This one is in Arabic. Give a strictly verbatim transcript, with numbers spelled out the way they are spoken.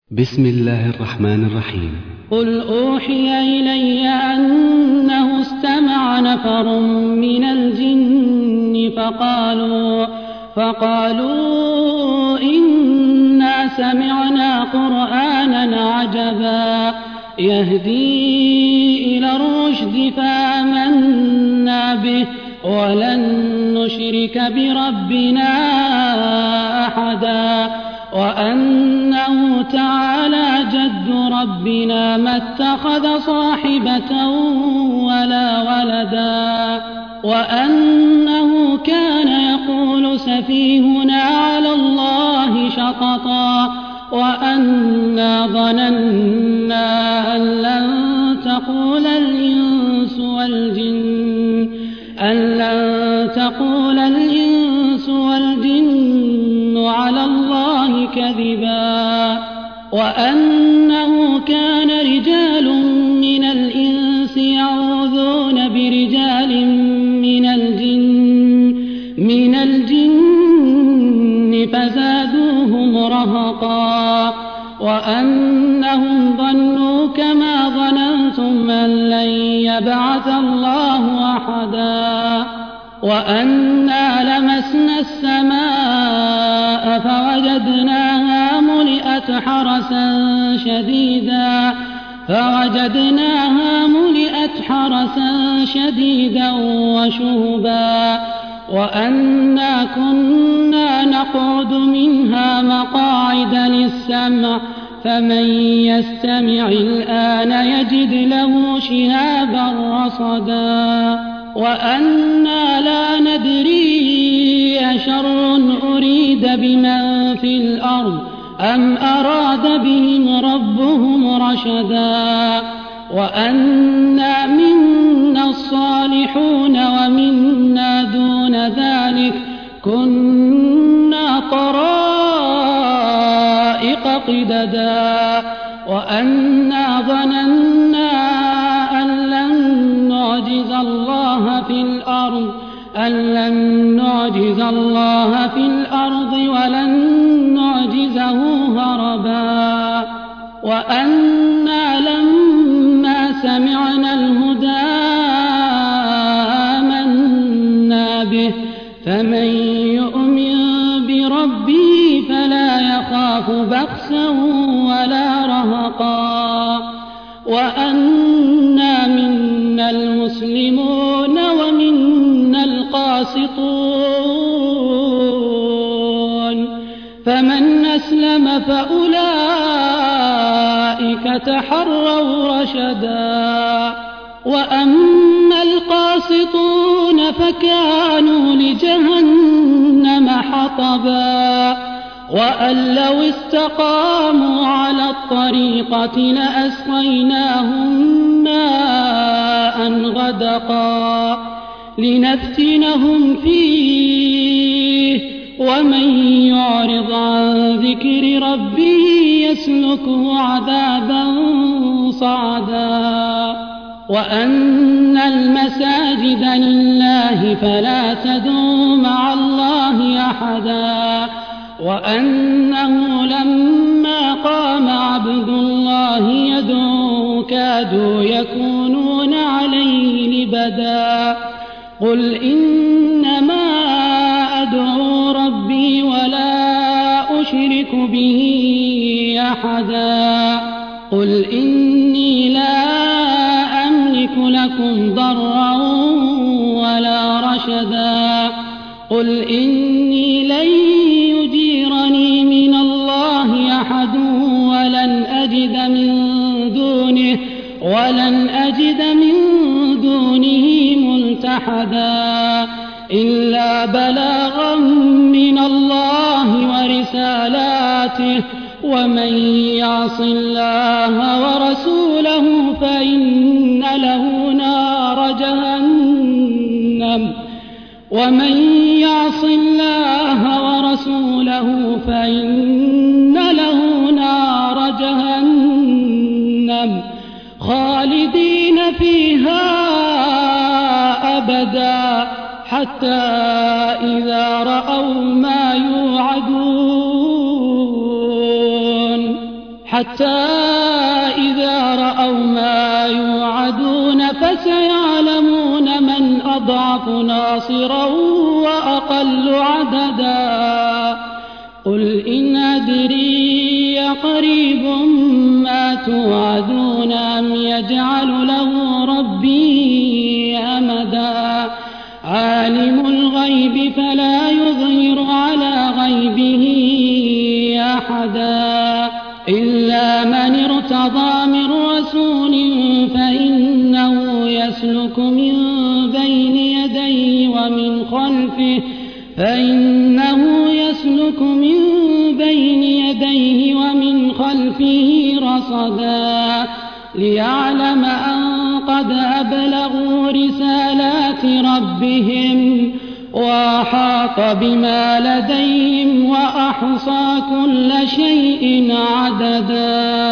بسم الله الرحمن الرحيم. قل أوحي إلي أنه استمع نفر من الجن فقالوا, فقالوا إنا سمعنا قرآنا عجبا يهدي إلى الرشد فآمنا به ولن نشرك بربنا أحدا وأنه تعالى جد ربنا ما اتخذ صاحبة ولا ولدا وأنه كان يقول سفيهنا على الله شططا وأنا ظننا أن لن تقول الإنس والجن أن لن تقول الإنس والجن على الله كذبا وأنه كان رجال من الإنس يعوذون برجال من الجن من الجن فزادوهم رهقا وأنهم ظنوا كما ظننتم أن لن يبعث الله أحدا وأنا لمسنا السماء فوجدناها ملئت حرسا شديدا فوجدناها ملئت حرسا شديدا وشهبا وأنا كنا نقعد منها مقاعد للسمع فمن يستمع الآن يجد له شهابا رصدا وأنا لا ندري أشر أريد بمن في الأرض أم أراد بهم ربهم رشدا وأنا منا الصالحون ومنا دون ذلك كنا طرائق قددا وأنا ظننا أن لن نعجز الله في الأرض أن لن نعجز الله في الأرض ولن نعجزه هربا وأنا لما سمعنا الهدى آمنا به فمن يؤمن بربه فلا يخاف بخسا ولا رهقا وأنا منا المسلمون ومنا القاسطون فمن أسلم فأولئك تحروا رشدا وأما القاسطون فكانوا لجهنم حطبا وأن لو استقاموا على الطريقة لأسقيناهم ماء غدقا لنفتنهم فيه ومن يعرض عن ذكر ربه يسلكه عذابا صعدا وأن المساجد لله فلا تدعوا مع الله أحدا وأنه لما قام عبد الله يدعو كادوا يكونون عليه لبدا قل إنما أدعو ربي ولا أشرك به أحدا قل إني لا أملك لكم ضرا ولا رشدا قل إني لن يجيرني من الله أحد ولن أجد من دونه ولن أجد من دونه ملتحدا إلا بلاغا من الله ورسالاته ومن يعص الله ورسوله فإن له نار جهنم ومن يعص الله ورسوله فإن له نار جهنم خالدين فيها أبدا حتى إذا رأوا ما يوعدون حتى إذا رأوا ما يوعدون فسيعلمون من أضعف ناصرا وأقل عددا قل إن أدري قريب ما توعدون أم يجعل له ربي أمدا عالم الغيب فلا يظهر على غيبه أحدا إلا من ارتضى من رسول فإنه يسلك من بين يديه ومن خلفه فإنه يسلك من بين يديه ومن خلفه رصدا ليعلم أن قد أبلغوا رسالات ربهم وأحاط بما لديهم وأحصى كل شيء عددا